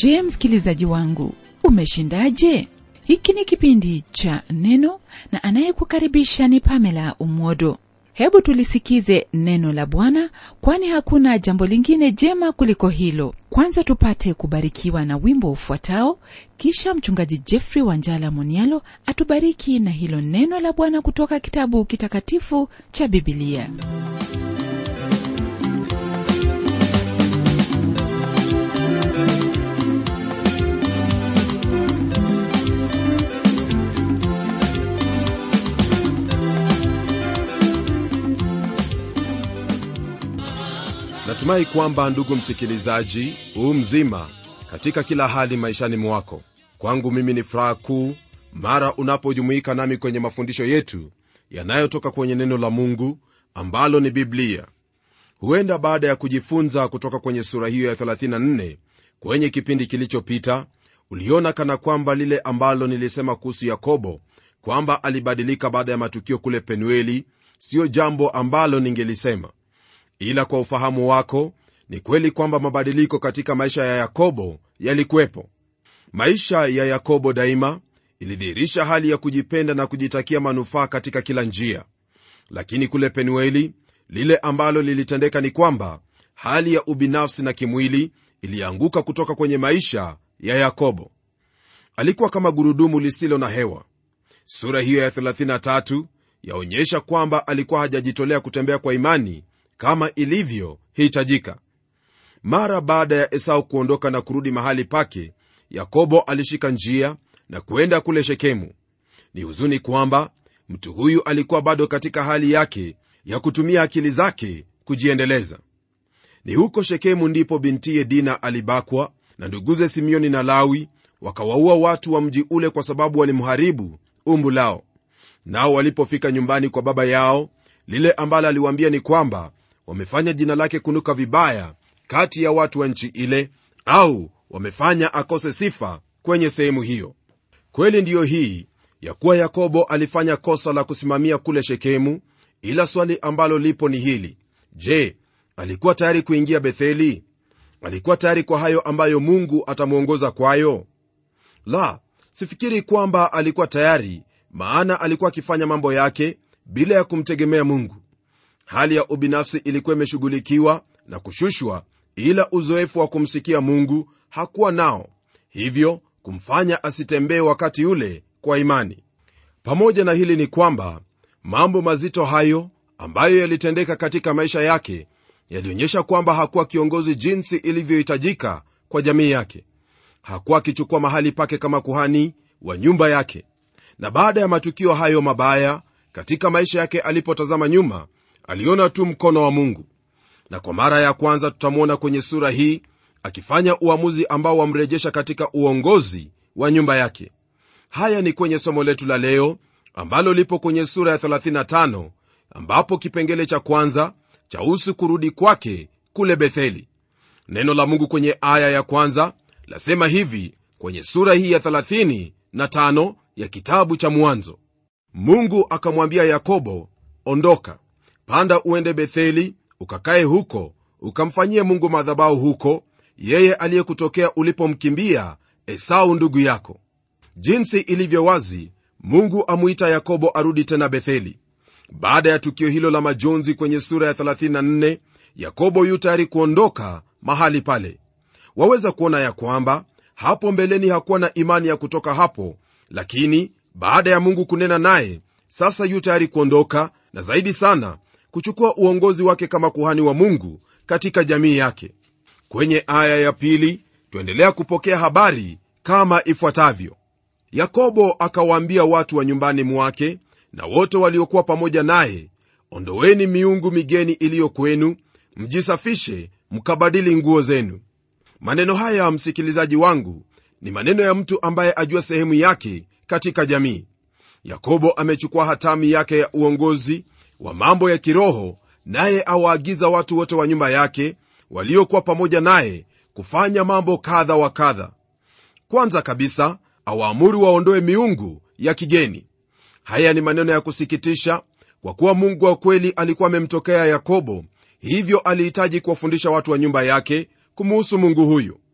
Je, msikilizaji wangu, umeshindaje? Hiki ni kipindi cha Neno na anayekukaribisha ni Pamela Umodo. Hebu tulisikize neno la Bwana, kwani hakuna jambo lingine jema kuliko hilo. Kwanza tupate kubarikiwa na wimbo ufuatao, kisha mchungaji Jeffrey Wanjala Monialo atubariki na hilo neno la Bwana kutoka kitabu kitakatifu cha Biblia. Natumai kwamba ndugu msikilizaji, mzima katika kila hali maishani mwako. Kwangu mimi ni furaha kuu mara unapojumuika nami kwenye mafundisho yetu yanayotoka kwenye neno la Mungu ambalo ni Biblia. Huenda baada ya kujifunza kutoka kwenye sura hiyo ya 34 kwenye kipindi kilichopita, uliona kana kwamba lile ambalo nilisema kuhusu Yakobo kwamba alibadilika baada ya matukio kule Penueli sio jambo ambalo ningelisema. Ila kwa ufahamu wako, ni kweli kwamba mabadiliko katika maisha ya Yakobo yalikuwepo. Maisha ya Yakobo daima ilidhihirisha hali ya kujipenda na kujitakia manufaa katika kila njia. Lakini kule Penueli, lile ambalo lilitendeka ni kwamba hali ya ubinafsi na kimwili ilianguka kutoka kwenye maisha ya Yakobo. Alikuwa kama gurudumu lisilo na hewa. Sura hiyo ya 33 yaonyesha kwamba alikuwa hajajitolea kutembea kwa imani kama ilivyo hitajika. Mara baada ya Esau kuondoka na kurudi mahali pake, Yakobo alishika njia na kuenda kule Shekemu. Ni huzuni kwamba mtu huyu alikuwa bado katika hali yake ya kutumia akili zake kujiendeleza. Ni huko Shekemu ndipo bintiye Dina alibakwa na nduguze Simeoni na Lawi, wakawaua watu wa mji ule kwa sababu walimharibu umbu lao. Nao walipofika nyumbani kwa baba yao, lile ambalo aliwaambia ni kwamba wamefanya jina lake kunuka vibaya kati ya watu wa nchi ile, au wamefanya akose sifa kwenye sehemu hiyo. Kweli ndiyo hii ya kuwa Yakobo alifanya kosa la kusimamia kule Shekemu, ila swali ambalo lipo ni hili: je, alikuwa tayari kuingia Betheli? Alikuwa tayari kwa hayo ambayo Mungu atamuongoza kwayo? La, sifikiri kwamba alikuwa tayari, maana alikuwa akifanya mambo yake bila ya kumtegemea Mungu. Hali ya ubinafsi ilikuwa imeshughulikiwa na kushushwa, ila uzoefu wa kumsikia Mungu hakuwa nao, hivyo kumfanya asitembee wakati ule kwa imani. Pamoja na hili ni kwamba mambo mazito hayo ambayo yalitendeka katika maisha yake yalionyesha kwamba hakuwa kiongozi jinsi ilivyohitajika kwa jamii yake. Hakuwa akichukua mahali pake kama kuhani wa nyumba yake. Na baada ya matukio hayo mabaya katika maisha yake, alipotazama nyuma, aliona tu mkono wa Mungu. Na kwa mara ya kwanza tutamwona kwenye sura hii akifanya uamuzi ambao wamrejesha katika uongozi wa nyumba yake. Haya ni kwenye somo letu la leo ambalo lipo kwenye sura ya 35, ambapo kipengele cha kwanza chahusu kurudi kwake kule Betheli. Neno la Mungu kwenye aya ya kwanza lasema hivi kwenye sura hii ya 35 ya kitabu cha Mwanzo: Mungu akamwambia Yakobo, ondoka, panda uende Betheli, ukakae huko, ukamfanyie Mungu madhabahu huko, yeye aliyekutokea ulipomkimbia Esau ndugu yako. Jinsi ilivyo wazi, Mungu amuita Yakobo arudi tena Betheli. Baada ya tukio hilo la majonzi kwenye sura ya 34, Yakobo yu tayari kuondoka mahali pale. Waweza kuona ya kwamba hapo mbeleni hakuwa na imani ya kutoka hapo, lakini baada ya Mungu kunena naye, sasa yu tayari kuondoka, na zaidi sana kuchukua uongozi wake kama kuhani wa Mungu katika jamii yake. Kwenye aya ya pili tuendelea kupokea habari kama ifuatavyo: Yakobo akawaambia watu wa nyumbani mwake na wote waliokuwa pamoja naye, ondoweni miungu migeni iliyo kwenu, mjisafishe, mkabadili nguo zenu. Maneno haya, msikilizaji wangu, ni maneno ya mtu ambaye ajua sehemu yake katika jamii. Yakobo amechukua hatamu yake ya uongozi wa mambo ya kiroho, naye awaagiza watu wote wa nyumba yake waliokuwa pamoja naye kufanya mambo kadha wa kadha. Kwanza kabisa, awaamuru waondoe miungu ya kigeni. Haya ni maneno ya kusikitisha, kwa kuwa Mungu wa kweli alikuwa amemtokea Yakobo, hivyo alihitaji kuwafundisha watu wa nyumba yake kumuhusu Mungu huyu.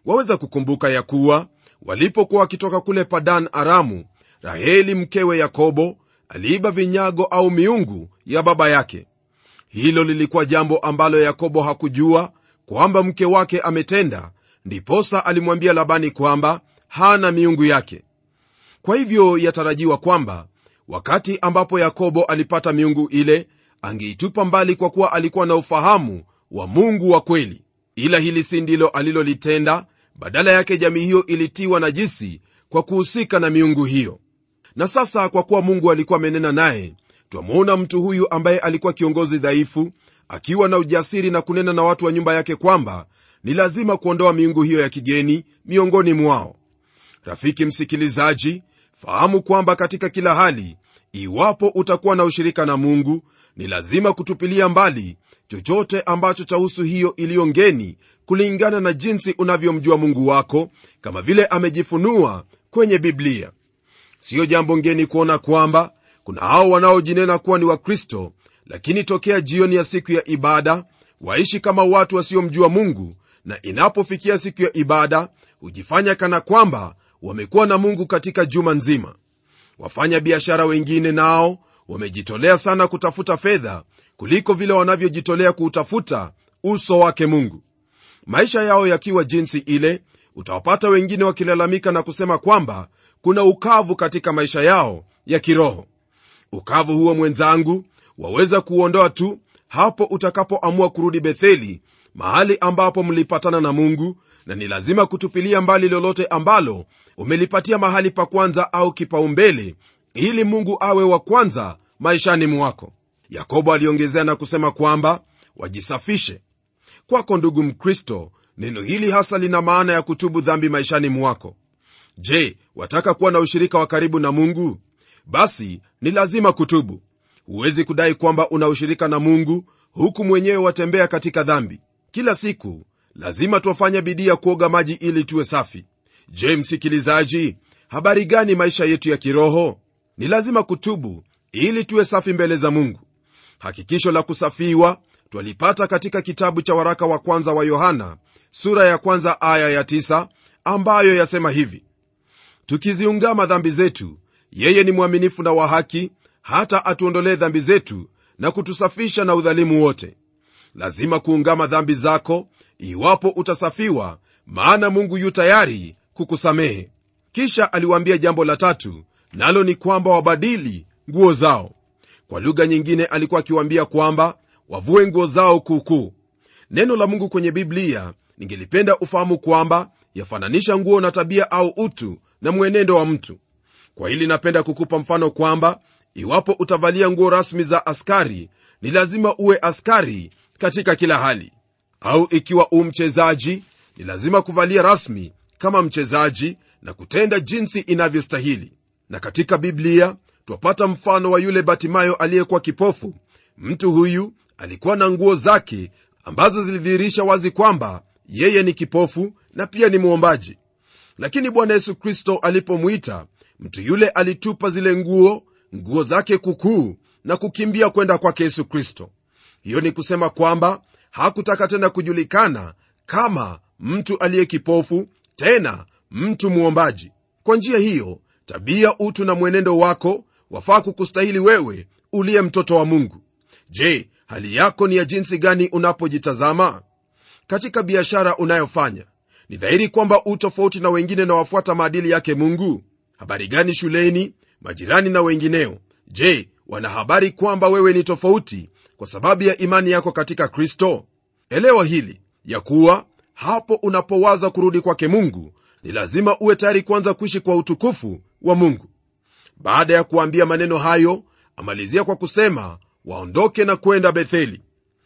Waweza kukumbuka ya kuwa walipokuwa wakitoka kule Padan Aramu, Raheli mkewe Yakobo aliiba vinyago au miungu ya baba yake. Hilo lilikuwa jambo ambalo Yakobo hakujua kwamba mke wake ametenda, ndiposa alimwambia Labani kwamba hana miungu yake. Kwa hivyo yatarajiwa kwamba wakati ambapo Yakobo alipata miungu ile, angeitupa mbali kwa kuwa alikuwa na ufahamu wa Mungu wa kweli. Ila hili si ndilo alilolitenda. Badala yake jamii hiyo ilitiwa najisi kwa kuhusika na miungu hiyo. Na sasa kwa kuwa Mungu alikuwa amenena naye, twamuona mtu huyu ambaye alikuwa kiongozi dhaifu akiwa na ujasiri na kunena na watu wa nyumba yake kwamba ni lazima kuondoa miungu hiyo ya kigeni miongoni mwao. Rafiki msikilizaji, fahamu kwamba katika kila hali, iwapo utakuwa na ushirika na Mungu, ni lazima kutupilia mbali chochote ambacho chahusu hiyo iliyo ngeni, kulingana na jinsi unavyomjua Mungu wako, kama vile amejifunua kwenye Biblia. Sio jambo ngeni kuona kwamba kuna hao wanaojinena kuwa ni Wakristo, lakini tokea jioni ya siku ya ibada waishi kama watu wasiomjua Mungu, na inapofikia siku ya ibada hujifanya kana kwamba wamekuwa na Mungu katika juma nzima. Wafanya biashara wengine nao wamejitolea sana kutafuta fedha kuliko vile wanavyojitolea kuutafuta uso wake Mungu. Maisha yao yakiwa jinsi ile, utawapata wengine wakilalamika na kusema kwamba kuna ukavu katika maisha yao ya kiroho. Ukavu huo, mwenzangu, waweza kuondoa tu hapo utakapoamua kurudi Betheli, mahali ambapo mlipatana na Mungu, na ni lazima kutupilia mbali lolote ambalo umelipatia mahali pa kwanza au kipaumbele, ili Mungu awe wa kwanza maishani mwako. Yakobo aliongezea na kusema kwamba wajisafishe. Kwako ndugu Mkristo, neno hili hasa lina maana ya kutubu dhambi maishani mwako. Je, wataka kuwa na ushirika wa karibu na Mungu? Basi ni lazima kutubu. Huwezi kudai kwamba una ushirika na Mungu huku mwenyewe watembea katika dhambi. Kila siku lazima tuwafanye bidii ya kuoga maji ili tuwe safi. Je, msikilizaji, habari gani maisha yetu ya kiroho? Ni lazima kutubu ili tuwe safi mbele za Mungu. Hakikisho la kusafiwa twalipata katika kitabu cha waraka wa kwanza wa Yohana sura ya kwanza aya ya 9, ambayo yasema hivi: tukiziungama dhambi zetu, yeye ni mwaminifu na wa haki, hata atuondolee dhambi zetu na kutusafisha na udhalimu wote. Lazima kuungama dhambi zako iwapo utasafiwa, maana Mungu yu tayari kukusamehe. Kisha aliwaambia jambo la tatu, nalo ni kwamba wabadili nguo zao. Kwa lugha nyingine alikuwa akiwaambia kwamba wavue nguo zao kuukuu. Neno la Mungu kwenye Biblia, ningelipenda ufahamu kwamba yafananisha nguo na tabia au utu na mwenendo wa mtu. Kwa hili napenda kukupa mfano kwamba iwapo utavalia nguo rasmi za askari, ni lazima uwe askari katika kila hali. Au ikiwa mchezaji, ni lazima kuvalia rasmi kama mchezaji na kutenda jinsi inavyostahili. Na katika Biblia twapata mfano wa yule Batimayo aliyekuwa kipofu. Mtu huyu alikuwa na nguo zake ambazo zilidhihirisha wazi kwamba yeye ni kipofu na pia ni muombaji. Lakini Bwana Yesu Kristo alipomuita, mtu yule alitupa zile nguo zake kukuu na kukimbia kwenda kwake Yesu Kristo. Hiyo ni kusema kwamba hakutaka tena kujulikana kama mtu aliye kipofu, tena mtu muombaji. Kwa njia hiyo, tabia, utu na mwenendo wako wafaa kukustahili wewe uliye mtoto wa Mungu. Je, hali yako ni ya jinsi gani unapojitazama? Katika biashara unayofanya, ni dhahiri kwamba utofauti na wengine na wafuata maadili yake Mungu? Habari gani shuleni, majirani na wengineo? Je, wana habari kwamba wewe ni tofauti kwa sababu ya imani yako katika Kristo? Elewa hili, ya kuwa hapo unapowaza kurudi kwake Mungu, ni lazima uwe tayari kwanza kuishi kwa utukufu wa Mungu. Baada ya kuambia maneno hayo, amalizia kwa kusema waondoke na kwenda Betheli.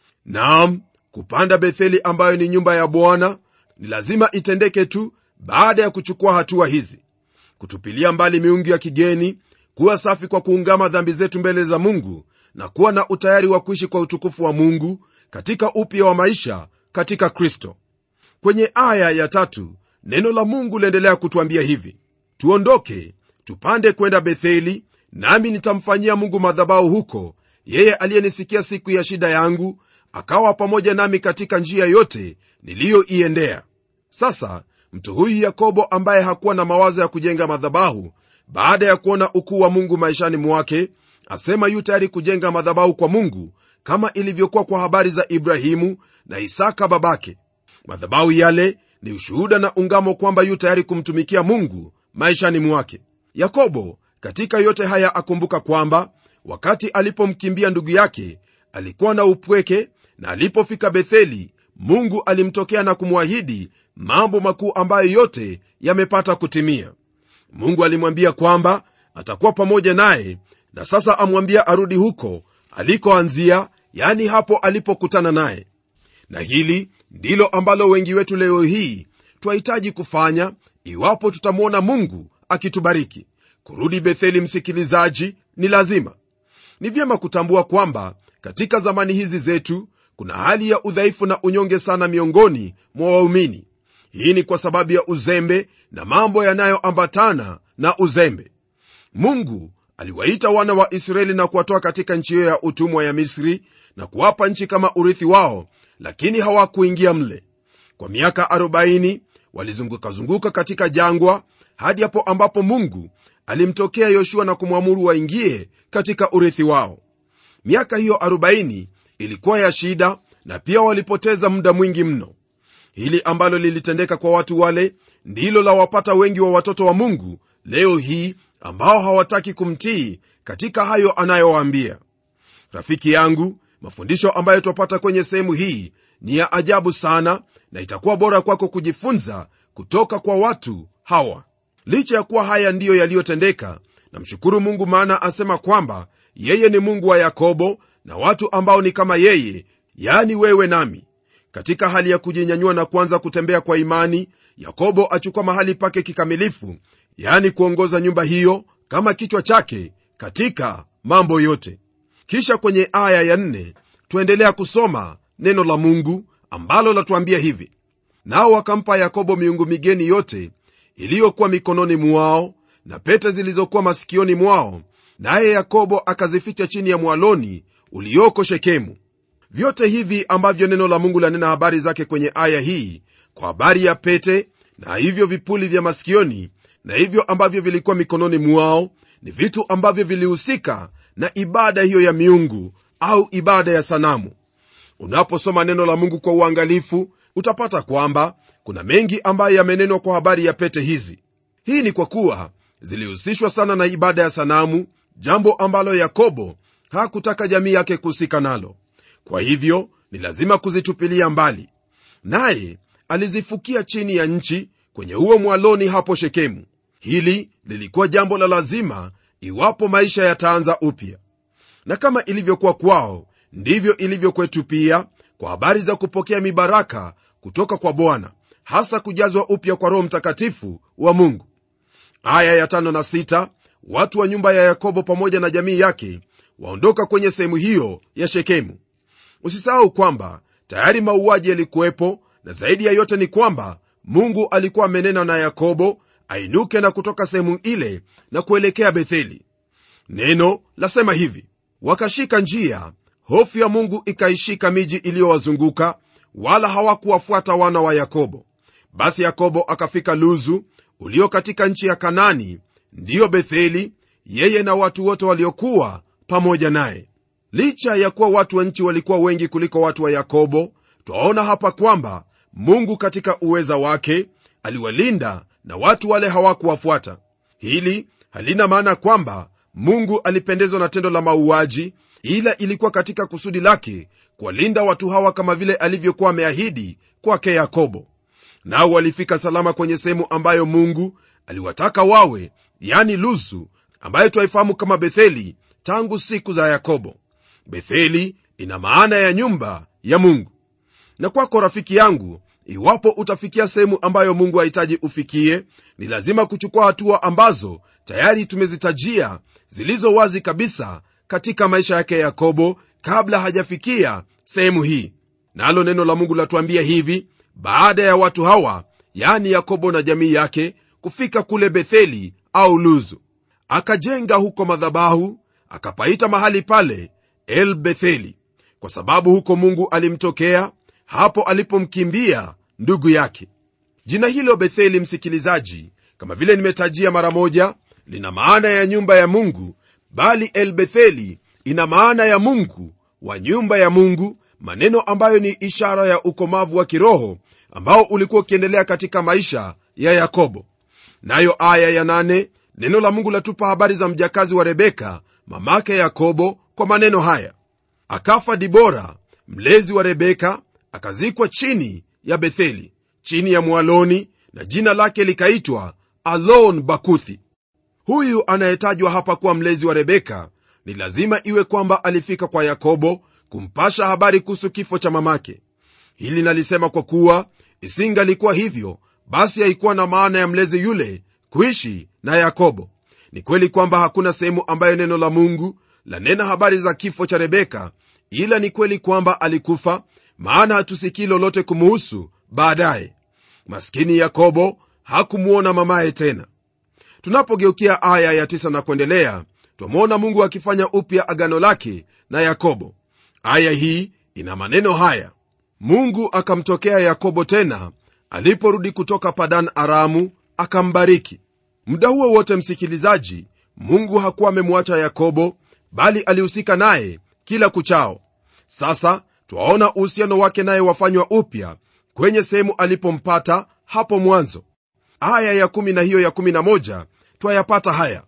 Naam, kupanda Betheli ambayo ni nyumba ya Bwana ni lazima itendeke tu baada ya kuchukua hatua hizi: kutupilia mbali miungu ya kigeni, kuwa safi kwa kuungama dhambi zetu mbele za Mungu, na kuwa na utayari wa kuishi kwa utukufu wa Mungu katika upya wa maisha katika Kristo. Kwenye aya ya 3, neno la Mungu liendelea kutuambia hivi: tuondoke tupande kwenda Betheli, nami nitamfanyia Mungu madhabahu huko, yeye aliyenisikia siku ya shida yangu, akawa pamoja nami katika njia yote niliyoiendea. Sasa Mtu huyu Yakobo, ambaye hakuwa na mawazo ya kujenga madhabahu, baada ya kuona ukuu wa Mungu maishani mwake, asema yu tayari kujenga madhabahu kwa Mungu, kama ilivyokuwa kwa habari za Ibrahimu na Isaka babake. Madhabahu yale ni ushuhuda na ungamo kwamba yu tayari kumtumikia Mungu maishani mwake. Yakobo katika yote haya akumbuka kwamba wakati alipomkimbia ndugu yake alikuwa na upweke, na alipofika Betheli Mungu alimtokea na kumwahidi mambo makuu ambayo yote yamepata kutimia. Mungu alimwambia kwamba atakuwa pamoja naye, na sasa amwambia arudi huko alikoanzia, yani hapo alipokutana naye. Na hili ndilo ambalo wengi wetu leo hii twahitaji kufanya iwapo tutamwona Mungu akitubariki. Kurudi Betheli, msikilizaji, ni lazima. Ni vyema kutambua kwamba katika zamani hizi zetu kuna hali ya udhaifu na unyonge sana miongoni mwa waumini. Hii ni kwa sababu ya uzembe na mambo yanayoambatana na uzembe. Mungu aliwaita wana wa Israeli na kuwatoa katika nchi hiyo ya utumwa ya Misri na kuwapa nchi kama urithi wao, lakini hawakuingia mle. Kwa miaka 40 walizunguka katika jangwa hadi hapo ambapo Mungu alimtokea Yoshua na kumwamuru waingie katika urithi wao. Miaka hiyo 40 ilikuwa ya shida, na pia walipoteza muda mwingi mno. Hili ambalo lilitendeka kwa watu wale ndilo la wapata wengi wa watoto wa Mungu leo hii, ambao hawataki kumtii katika hayo anayowaambia. Rafiki yangu, mafundisho ambayo twapata kwenye sehemu hii ni ya ajabu sana, na itakuwa bora kwako kujifunza kutoka kwa watu hawa. Licha ya kuwa haya ndiyo yaliyotendeka, namshukuru Mungu, maana asema kwamba yeye ni Mungu wa Yakobo na watu ambao ni kama yeye, yani wewe nami. Katika hali ya kujinyanyua na kuanza kutembea kwa imani, Yakobo achukua mahali pake kikamilifu, yani kuongoza nyumba hiyo kama kichwa chake katika mambo yote. Kisha kwenye aya ya 4 tuendelea kusoma neno la Mungu ambalo latuambia hivi: nao wakampa Yakobo miungu migeni yote iliyokuwa mikononi mwao na pete zilizokuwa masikioni mwao, naye Yakobo akazificha chini ya mwaloni ulioko Shekemu. Vyote hivi ambavyo neno la Mungu lanena habari zake kwenye aya hii, kwa habari ya pete na hivyo vipuli vya masikioni na hivyo ambavyo vilikuwa mikononi mwao, ni vitu ambavyo vilihusika na ibada hiyo ya miungu au ibada ya sanamu. Unaposoma neno la Mungu kwa uangalifu, utapata kwamba kuna mengi ambayo yamenenwa kwa habari ya pete hizi. Hii ni kwa kuwa zilihusishwa sana na ibada ya sanamu, jambo ambalo Yakobo hakutaka jamii yake kuhusika nalo. Kwa hivyo ni lazima kuzitupilia mbali, naye alizifukia chini ya nchi kwenye huo mwaloni hapo Shekemu. Hili lilikuwa jambo la lazima iwapo maisha yataanza upya. Na kama ilivyokuwa kwao, ndivyo ilivyo kwetu pia, kwa habari za kupokea mibaraka kutoka kwa Bwana, hasa kujazwa upya kwa Roho Mtakatifu wa Mungu. Aya ya 5 na 6, watu wa nyumba ya Yakobo pamoja na jamii yake waondoka kwenye sehemu hiyo ya Shekemu. Usisahau kwamba tayari mauaji yalikuwepo, na zaidi ya yote ni kwamba Mungu alikuwa amenena na Yakobo ainuke na kutoka sehemu ile na kuelekea Betheli. Neno lasema hivi: wakashika njia, hofu ya Mungu ikaishika miji iliyowazunguka, wala hawakuwafuata wana wa Yakobo. Basi Yakobo akafika Luzu ulio katika nchi ya Kanani, ndiyo Betheli, yeye na watu wote waliokuwa pamoja naye. Licha ya kuwa watu wa nchi walikuwa wengi kuliko watu wa Yakobo, twaona hapa kwamba Mungu katika uweza wake aliwalinda na watu wale hawakuwafuata. Hili halina maana kwamba Mungu alipendezwa na tendo la mauaji, ila ilikuwa katika kusudi lake kuwalinda watu hawa kama vile alivyokuwa ameahidi kwake Yakobo. Nao walifika salama kwenye sehemu ambayo Mungu aliwataka wawe, yani Luzu, ambayo twaifahamu kama Betheli tangu siku za Yakobo. Betheli ina maana ya nyumba ya Mungu. Na kwako rafiki yangu, iwapo utafikia sehemu ambayo Mungu hahitaji ufikie, ni lazima kuchukua hatua ambazo tayari tumezitajia, zilizo wazi kabisa katika maisha yake Yakobo kabla hajafikia sehemu hii. Nalo neno la Mungu latuambia hivi: baada ya watu hawa, yani Yakobo na jamii yake, kufika kule Betheli au Luzu, akajenga huko madhabahu, akapaita mahali pale El Betheli, kwa sababu huko Mungu alimtokea hapo alipomkimbia ndugu yake. Jina hilo Betheli, msikilizaji, kama vile nimetajia mara moja, lina maana ya nyumba ya Mungu, bali El Betheli ina maana ya Mungu wa nyumba ya Mungu, maneno ambayo ni ishara ya ukomavu wa kiroho ambao ulikuwa ukiendelea katika maisha ya Yakobo. Nayo aya ya 8, neno la Mungu latupa habari za mjakazi wa Rebeka, mamake Yakobo, kwa maneno haya: akafa Dibora mlezi wa Rebeka, akazikwa chini ya Betheli, chini ya mwaloni, na jina lake likaitwa Alon Bakuthi. Huyu anayetajwa hapa kuwa mlezi wa Rebeka ni lazima iwe kwamba alifika kwa Yakobo kumpasha habari kuhusu kifo cha mamake. Hili nalisema kwa kuwa isingalikuwa hivyo, basi haikuwa na maana ya mlezi yule kuishi na Yakobo. Ni kweli kwamba hakuna sehemu ambayo neno la Mungu lanena habari za kifo cha Rebeka, ila ni kweli kwamba alikufa, maana hatusikii lolote kumuhusu baadaye. Maskini Yakobo hakumuona mamaye tena. Tunapogeukia aya ya 9 na kuendelea, twamwona Mungu akifanya upya agano lake na Yakobo. Aya hii ina maneno haya: Mungu akamtokea Yakobo tena aliporudi kutoka Padan Aramu, akambariki. Muda huo wote, msikilizaji, Mungu hakuwa amemwacha Yakobo, bali alihusika naye kila kuchao. Sasa twaona uhusiano wake naye wafanywa upya kwenye sehemu alipompata hapo mwanzo. Aya ya 10 na hiyo ya 11 twayapata haya: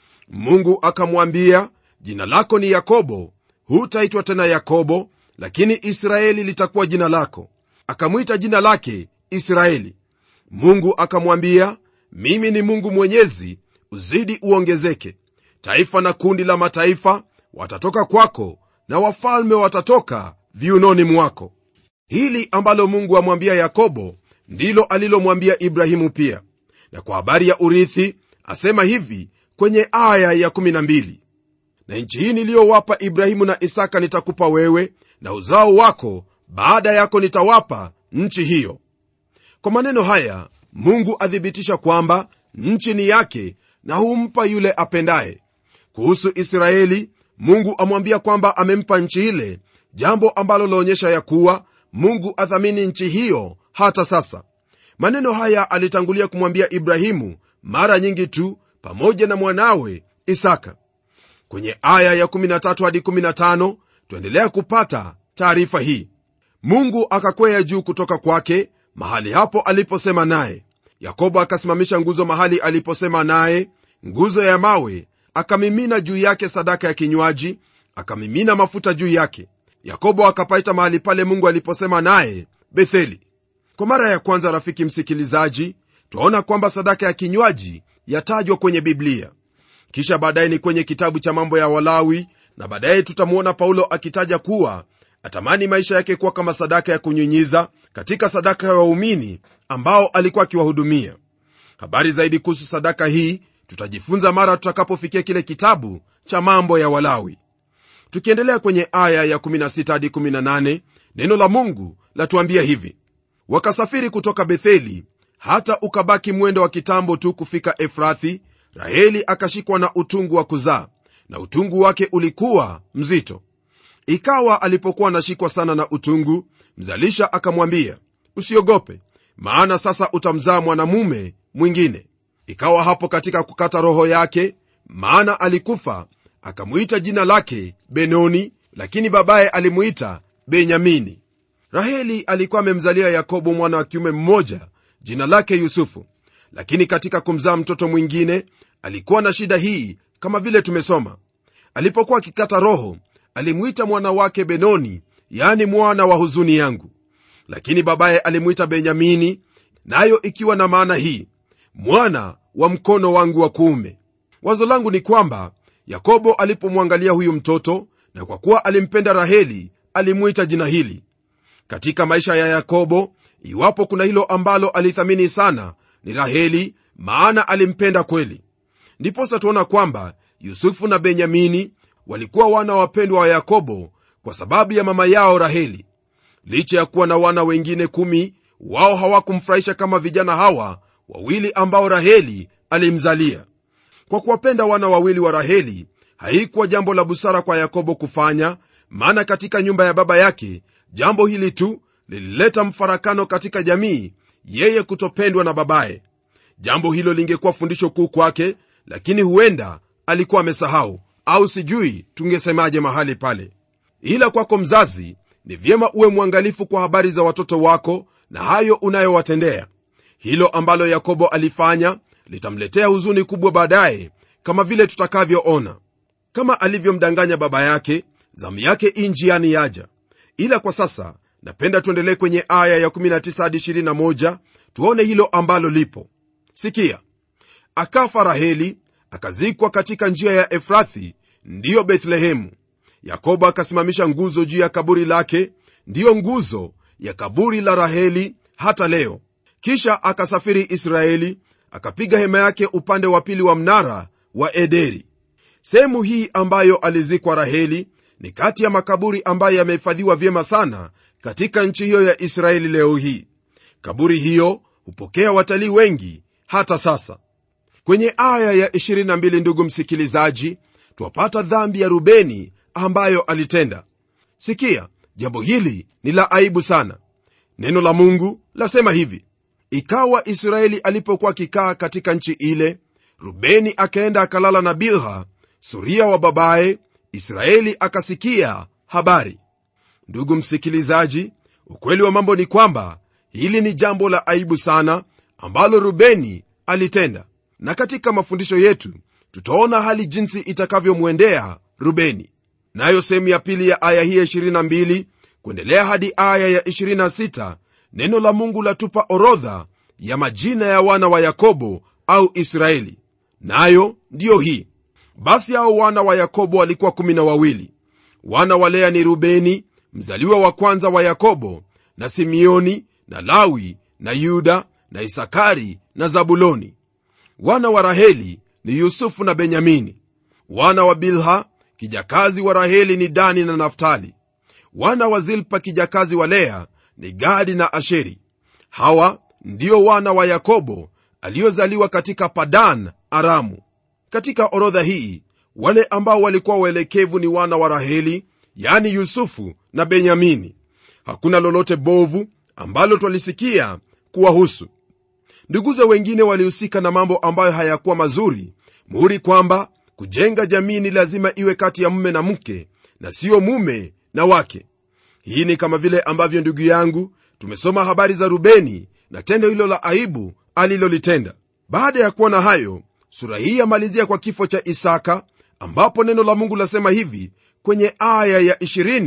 Mungu akamwambia, jina lako ni Yakobo, hutaitwa tena Yakobo, lakini Israeli litakuwa jina lako. Akamwita jina lake Israeli. Mungu akamwambia, mimi ni Mungu Mwenyezi, uzidi uongezeke. Taifa na kundi la mataifa watatoka kwako, na wafalme watatoka viunoni mwako. Hili ambalo Mungu amwambia Yakobo ndilo alilomwambia Ibrahimu pia. Na kwa habari ya urithi asema hivi kwenye aya ya 12: na nchi hii niliyowapa Ibrahimu na Isaka nitakupa wewe na uzao wako baada yako, nitawapa nchi hiyo. Kwa maneno haya Mungu athibitisha kwamba nchi ni yake na humpa yule apendaye. Kuhusu Israeli, Mungu amwambia kwamba amempa nchi ile, jambo ambalo laonyesha ya kuwa Mungu athamini nchi hiyo hata sasa. Maneno haya alitangulia kumwambia Ibrahimu mara nyingi tu, pamoja na mwanawe Isaka. Kwenye aya ya 13 hadi 15 tuendelea kupata taarifa hii: Mungu akakwea juu kutoka kwake mahali hapo aliposema naye. Yakobo akasimamisha nguzo mahali aliposema naye, nguzo ya mawe, akamimina juu yake sadaka ya kinywaji, akamimina mafuta juu yake. Yakobo akapaita mahali pale Mungu aliposema naye Betheli. Kwa mara ya kwanza, rafiki msikilizaji, twaona kwamba sadaka ya kinywaji yatajwa kwenye Biblia. Kisha baadaye ni kwenye kitabu cha Mambo ya Walawi, na baadaye tutamuona Paulo akitaja kuwa atamani maisha yake kuwa kama sadaka ya kunyunyiza katika sadaka ya waumini ambao alikuwa akiwahudumia. Habari zaidi kuhusu sadaka hii tutajifunza mara tutakapofikia kile kitabu cha Mambo ya Walawi. Tukiendelea kwenye aya ya 16 hadi 18, neno la Mungu latuambia hivi: wakasafiri kutoka Betheli hata ukabaki mwendo wa kitambo tu kufika Efrathi. Raheli akashikwa na utungu wa kuzaa, na utungu wake ulikuwa mzito. Ikawa alipokuwa anashikwa sana na utungu, mzalisha akamwambia, usiogope, maana sasa utamzaa mwanamume mwingine. Ikawa hapo katika kukata roho yake, maana alikufa, akamuita jina lake Benoni, lakini babaye alimuita Benyamini. Raheli alikuwa amemzalia Yakobo mwana wa kiume mmoja, jina lake Yusufu, lakini katika kumzaa mtoto mwingine alikuwa na shida hii, kama vile tumesoma. Alipokuwa akikata roho, alimuita mwana wake Benoni, yani mwana wa huzuni yangu, lakini babaye alimuita Benyamini, nayo ikiwa na maana hii, mwana wa mkono wangu wa kuume. Wazo langu ni kwamba Yakobo alipomwangalia huyu mtoto, na kwa kuwa alimpenda Raheli, alimuita jina hili. Katika maisha ya Yakobo, iwapo kuna hilo ambalo alithamini sana, ni Raheli, maana alimpenda kweli. Ndiposa tuona kwamba Yusufu na Benyamini walikuwa wana wapendwa wa Yakobo kwa sababu ya mama yao Raheli. Licha ya kuwa na wana wengine 10, wao hawakumfurahisha kama vijana hawa wawili ambao Raheli alimzalia. Kwa kuwapenda wana wawili wa Raheli, haikuwa jambo la busara kwa Yakobo kufanya, maana katika nyumba ya baba yake jambo hili tu lilileta mfarakano katika jamii yeye kutopendwa na babaye. Jambo hilo lingekuwa fundisho kuu kwake, lakini huenda alikuwa amesahau, au sijui tungesemaje mahali pale. Ila kwako mzazi, ni vyema uwe mwangalifu kwa habari za watoto wako na hayo unayowatendea. Hilo ambalo Yakobo alifanya litamletea huzuni kubwa baadaye, kama vile tutakavyoona. Kama alivyomdanganya baba yake, zamu yake njiani yaja. Ila kwa sasa napenda tuendelee kwenye aya ya 19 hadi 21 tuone hilo ambalo lipo. Sikia, akafa Raheli, akazikwa katika njia ya Efrathi, ndiyo Bethlehemu. Yakobo akasimamisha nguzo juu ya kaburi lake, ndiyo nguzo ya kaburi la Raheli hata leo. Kisha akasafiri Israeli, akapiga hema yake upande wa pili wa mnara wa Ederi. Sehemu hii ambayo alizikwa Raheli ni kati ya makaburi ambayo yamehifadhiwa vyema sana katika nchi hiyo ya Israeli leo hii. Kaburi hiyo hupokea watalii wengi hata sasa. Kwenye aya ya 22, ndugu msikilizaji, twapata dhambi ya Rubeni ambayo alitenda. Sikia, jambo hili ni la aibu sana. Neno la Mungu lasema hivi: ikawa Israeli alipokuwa kikaa katika nchi ile, Rubeni akaenda akalala na Bilha, suria wa babaye. Israeli akasikia habari. Ndugu msikilizaji, ukweli wa mambo ni kwamba hili ni jambo la aibu sana ambalo Rubeni alitenda, na katika mafundisho yetu tutaona hali jinsi itakavyomwendea Rubeni. Nayo sehemu ya pili ya aya hii 22 kuendelea hadi aya ya 26, neno la Mungu latupa orodha ya majina ya wana wa Yakobo au Israeli. Nayo ndiyo hii: basi hao wana wa Yakobo walikuwa 12. Wana wa Lea ni Rubeni, mzaliwa wa kwanza wa Yakobo, na Simeoni na Lawi na Yuda na Isakari na Zabuloni. Wana wa Raheli ni Yusufu na Benyamini. Wana wa Bilha kijakazi wa Raheli ni Dani na Naftali. Wana wa Zilpa kijakazi wa Lea ni Gadi na Asheri. Hawa ndio wana wa Yakobo aliozaliwa katika Padan Aramu. Katika orodha hii, wale ambao walikuwa waelekevu ni wana wa Raheli, yani Yusufu na Benyamini. Hakuna lolote bovu ambalo twalisikia kuwahusu. Nduguze wengine walihusika na mambo ambayo hayakuwa mazuri, muhuri kwamba kujenga jamii ni lazima iwe kati ya mume na mke na sio mume na wake. Hii ni kama vile ambavyo, ndugu yangu, tumesoma habari za Rubeni na tendo hilo la aibu alilolitenda. Baada ya kuona hayo, sura hii yamalizia kwa kifo cha Isaka, ambapo neno la Mungu lasema hivi kwenye aya ya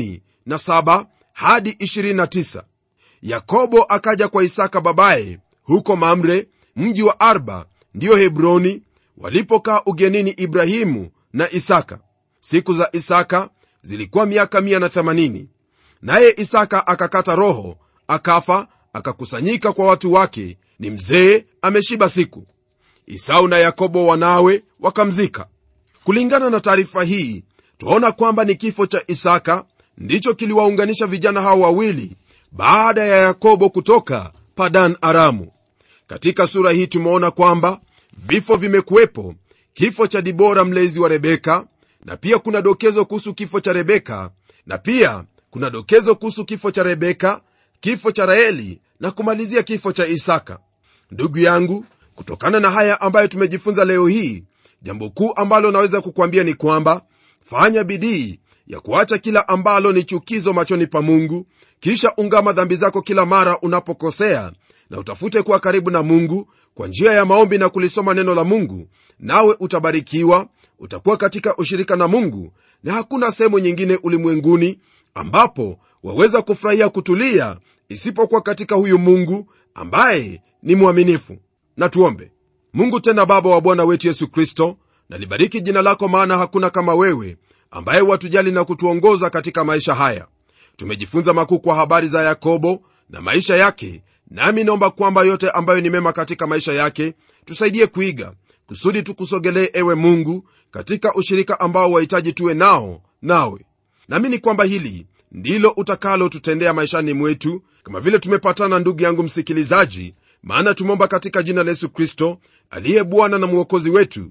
27 hadi 29: Yakobo akaja kwa Isaka babaye huko Mamre, mji wa Arba, ndiyo Hebroni, walipokaa ugenini Ibrahimu na Isaka. Siku za Isaka zilikuwa miaka 180. Naye Isaka akakata roho, akafa, akakusanyika kwa watu wake, ni mzee, ameshiba siku. Isau na Yakobo wanawe wakamzika. Kulingana na taarifa hii, tuona kwamba ni kifo cha Isaka ndicho kiliwaunganisha vijana hao wawili baada ya Yakobo kutoka Padan Aramu. Katika sura hii tumeona kwamba vifo vimekuwepo: kifo cha Dibora mlezi wa Rebeka, na pia kuna dokezo kuhusu kifo cha Rebeka, na pia kuna dokezo kuhusu kifo cha Rebeka, kifo cha Raheli na kumalizia kifo cha Isaka. Ndugu yangu, kutokana na haya ambayo tumejifunza leo hii, jambo kuu ambalo naweza kukwambia ni kwamba fanya bidii ya kuacha kila ambalo ni chukizo machoni pa Mungu, kisha ungama dhambi zako kila mara unapokosea, na utafute kuwa karibu na Mungu kwa njia ya maombi na kulisoma neno la Mungu, nawe utabarikiwa. Utakuwa katika ushirika na Mungu, na hakuna sehemu nyingine ulimwenguni ambapo waweza kufurahia kutulia isipokuwa katika huyu Mungu ambaye ni mwaminifu. Na tuombe. Mungu tena Baba wa Bwana wetu Yesu Kristo, na libariki jina lako, maana hakuna kama wewe ambaye watujali na kutuongoza katika maisha haya. Tumejifunza makuu kwa habari za Yakobo na maisha yake, nami naomba kwamba yote ambayo ni mema katika maisha yake tusaidie kuiga, kusudi tukusogelee ewe Mungu katika ushirika ambao wahitaji tuwe nao nawe. Naamini kwamba hili ndilo utakalo tutendea maishani mwetu, kama vile tumepatana, ndugu yangu msikilizaji, maana tumeomba katika jina la Yesu Kristo aliye Bwana na Mwokozi wetu,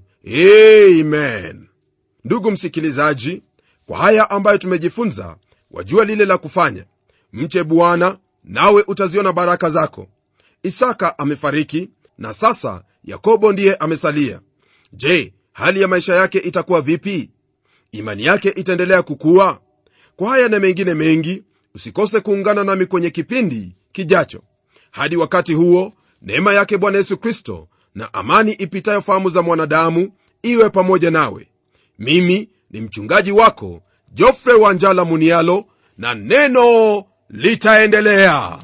amen. Ndugu msikilizaji, kwa haya ambayo tumejifunza, wajua lile la kufanya: mche Bwana nawe utaziona baraka zako. Isaka amefariki na sasa Yakobo ndiye amesalia. Je, hali ya maisha yake itakuwa vipi? Imani yake itaendelea kukua? Kwa haya na mengine mengi, usikose kuungana nami kwenye kipindi kijacho. Hadi wakati huo, neema yake Bwana Yesu Kristo na amani ipitayo fahamu za mwanadamu iwe pamoja nawe. Mimi ni mchungaji wako Geoffrey Wanjala Munialo, na neno litaendelea.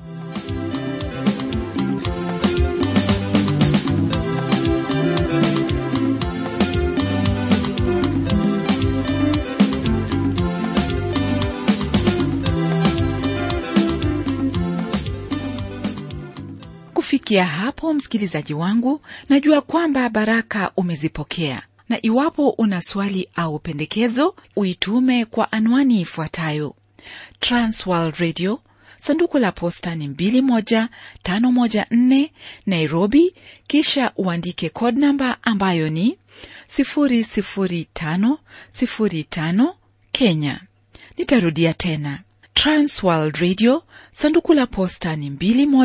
Kufikia hapo, msikilizaji wangu, najua kwamba baraka umezipokea, na iwapo una swali au pendekezo, uitume kwa anwani ifuatayo: Transworld Radio, sanduku la posta ni 21514 Nairobi, kisha uandike code number ambayo ni 00505 Kenya. Nitarudia tena: Transworld Radio, sanduku la posta ni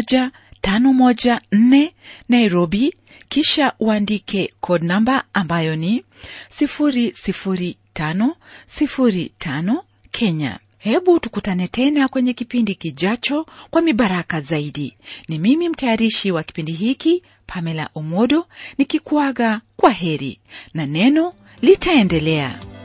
21514 Nairobi, kisha uandike code number ambayo ni 00505 Kenya. Hebu tukutane tena kwenye kipindi kijacho kwa mibaraka zaidi. Ni mimi mtayarishi wa kipindi hiki, Pamela Omodo, nikikuaga kwa heri, na neno litaendelea.